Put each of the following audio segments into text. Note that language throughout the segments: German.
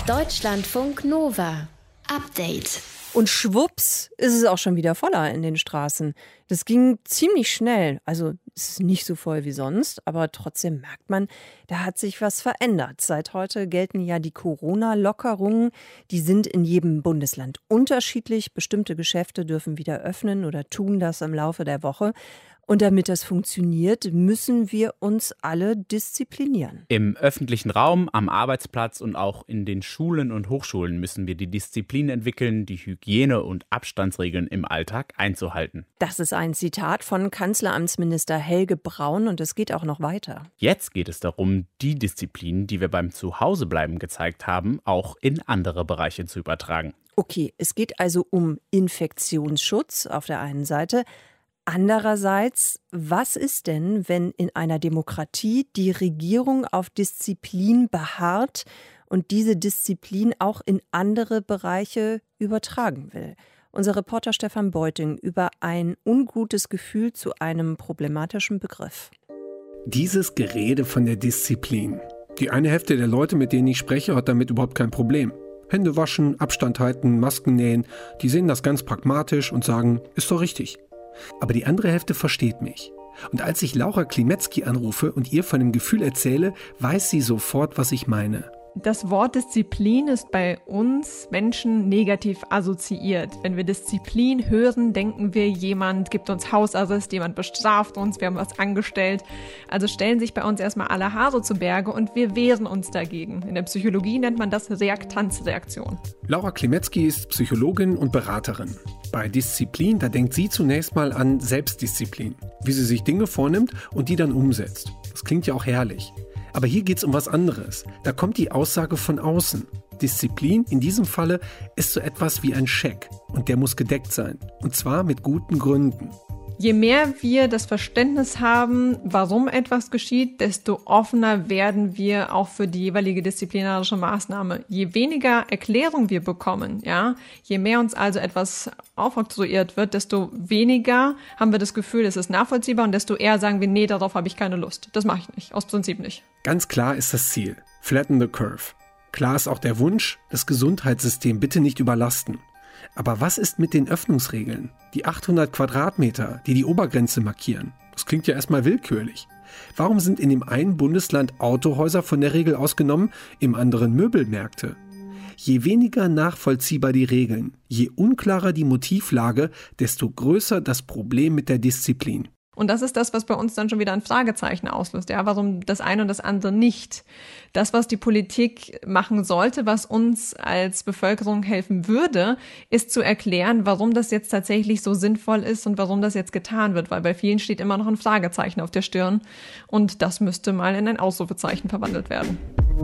Deutschlandfunk Nova. Update. Und schwupps ist es auch schon wieder voller in den Straßen. Das ging ziemlich schnell. Also es ist nicht so voll wie sonst, aber trotzdem merkt man, da hat sich was verändert. Seit heute gelten ja die Corona-Lockerungen. Die sind in jedem Bundesland unterschiedlich. Bestimmte Geschäfte dürfen wieder öffnen oder tun das im Laufe der Woche. Und damit das funktioniert, müssen wir uns alle disziplinieren. Im öffentlichen Raum, am Arbeitsplatz und auch in den Schulen und Hochschulen müssen wir die Disziplin entwickeln, die Hygiene- und Abstandsregeln im Alltag einzuhalten. Das ist ein Zitat von Kanzleramtsminister Helge Braun und es geht auch noch weiter. Jetzt geht es darum, die Disziplin, die wir beim Zuhausebleiben gezeigt haben, auch in andere Bereiche zu übertragen. Okay, es geht also um Infektionsschutz auf der einen Seite. Andererseits, was ist denn, wenn in einer Demokratie die Regierung auf Disziplin beharrt und diese Disziplin auch in andere Bereiche übertragen will? Unser Reporter Stefan Beuting über ein ungutes Gefühl zu einem problematischen Begriff. Dieses Gerede von der Disziplin. Die eine Hälfte der Leute, mit denen ich spreche, hat damit überhaupt kein Problem. Hände waschen, Abstand halten, Masken nähen, die sehen das ganz pragmatisch und sagen, ist doch richtig. Aber die andere Hälfte versteht mich. Und als ich Laura Klimetzki anrufe und ihr von dem Gefühl erzähle, weiß sie sofort, was ich meine. Das Wort Disziplin ist bei uns Menschen negativ assoziiert. Wenn wir Disziplin hören, denken wir, jemand gibt uns Hausarrest, jemand bestraft uns, wir haben was angestellt. Also stellen sich bei uns erstmal alle Haare zu Berge und wir wehren uns dagegen. In der Psychologie nennt man das Reaktanzreaktion. Laura Klimetzki ist Psychologin und Beraterin. Bei Disziplin, da denkt sie zunächst mal an Selbstdisziplin. Wie sie sich Dinge vornimmt und die dann umsetzt. Das klingt ja auch herrlich. Aber hier geht es um was anderes. Da kommt die Aussage von außen. Disziplin in diesem Falle ist so etwas wie ein Scheck. Und der muss gedeckt sein. Und zwar mit guten Gründen. Je mehr wir das Verständnis haben, warum etwas geschieht, desto offener werden wir auch für die jeweilige disziplinarische Maßnahme. Je weniger Erklärung wir bekommen, je mehr uns also etwas aufoktroyiert wird, desto weniger haben wir das Gefühl, es ist nachvollziehbar und desto eher sagen wir, nee, darauf habe ich keine Lust. Das mache ich nicht, aus Prinzip nicht. Ganz klar ist das Ziel. Flatten the curve. Klar ist auch der Wunsch, das Gesundheitssystem bitte nicht überlasten. Aber was ist mit den Öffnungsregeln? Die 800 Quadratmeter, die die Obergrenze markieren. Das klingt ja erstmal willkürlich. Warum sind in dem einen Bundesland Autohäuser von der Regel ausgenommen, im anderen Möbelmärkte? Je weniger nachvollziehbar die Regeln, je unklarer die Motivlage, desto größer das Problem mit der Disziplin. Und das ist das, was bei uns dann schon wieder ein Fragezeichen auslöst. Warum das eine und das andere nicht? Das, was die Politik machen sollte, was uns als Bevölkerung helfen würde, ist zu erklären, warum das jetzt tatsächlich so sinnvoll ist und warum das jetzt getan wird. Weil bei vielen steht immer noch ein Fragezeichen auf der Stirn. Und das müsste mal in ein Ausrufezeichen verwandelt werden.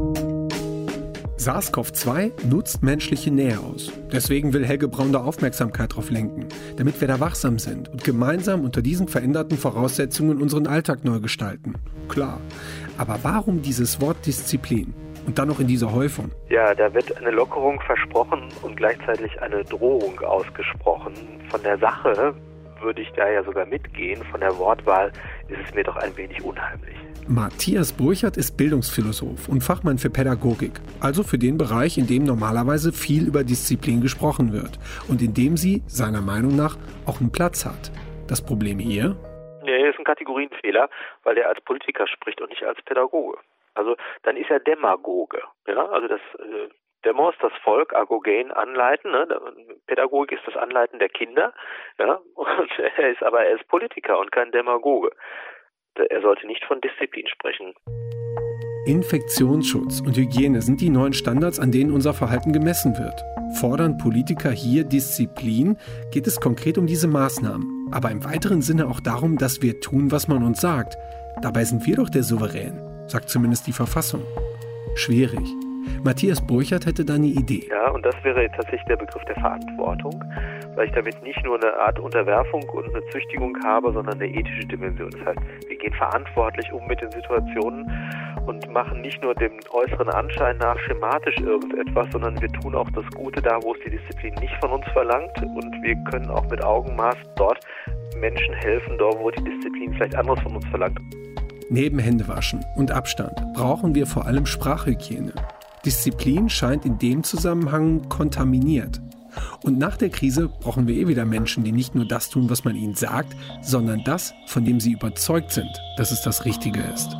SARS-CoV-2 nutzt menschliche Nähe aus. Deswegen will Helge Braun da Aufmerksamkeit drauf lenken, damit wir da wachsam sind und gemeinsam unter diesen veränderten Voraussetzungen unseren Alltag neu gestalten. Klar. Aber warum dieses Wort Disziplin? Und dann noch in dieser Häufung. Ja, da wird eine Lockerung versprochen und gleichzeitig eine Drohung ausgesprochen. Von der Sache würde ich da ja sogar mitgehen. Von der Wortwahl ist es mir doch ein wenig unheimlich. Matthias Burchert ist Bildungsphilosoph und Fachmann für Pädagogik, also für den Bereich, in dem normalerweise viel über Disziplin gesprochen wird und in dem sie, seiner Meinung nach, auch einen Platz hat. Das Problem hier? Nee, ist ein Kategorienfehler, weil er als Politiker spricht und nicht als Pädagoge. Also dann ist er Demagoge. Ja? Also das Demo ist das Volk, Agogen anleiten. Ne? Pädagogik ist das Anleiten der Kinder. Ja? Und er ist Politiker und kein Demagoge. Er sollte nicht von Disziplin sprechen. Infektionsschutz und Hygiene sind die neuen Standards, an denen unser Verhalten gemessen wird. Fordern Politiker hier Disziplin, geht es konkret um diese Maßnahmen. Aber im weiteren Sinne auch darum, dass wir tun, was man uns sagt. Dabei sind wir doch der Souverän, sagt zumindest die Verfassung. Schwierig. Matthias Burchert hätte da eine Idee. Ja, und das wäre tatsächlich der Begriff der Verantwortung, weil ich damit nicht nur eine Art Unterwerfung und eine Züchtigung habe, sondern eine ethische Dimension. Das heißt, wir gehen verantwortlich um mit den Situationen und machen nicht nur dem äußeren Anschein nach schematisch irgendetwas, sondern wir tun auch das Gute da, wo es die Disziplin nicht von uns verlangt, und wir können auch mit Augenmaß dort Menschen helfen, dort wo die Disziplin vielleicht anderes von uns verlangt. Neben Händewaschen und Abstand brauchen wir vor allem Sprachhygiene. Disziplin scheint in dem Zusammenhang kontaminiert. Und nach der Krise brauchen wir wieder Menschen, die nicht nur das tun, was man ihnen sagt, sondern das, von dem sie überzeugt sind, dass es das Richtige ist.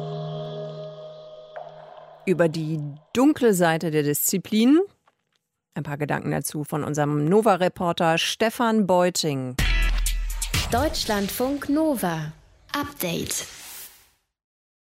Über die dunkle Seite der Disziplin ein paar Gedanken dazu von unserem Nova-Reporter Stefan Beuting. Deutschlandfunk Nova. Update.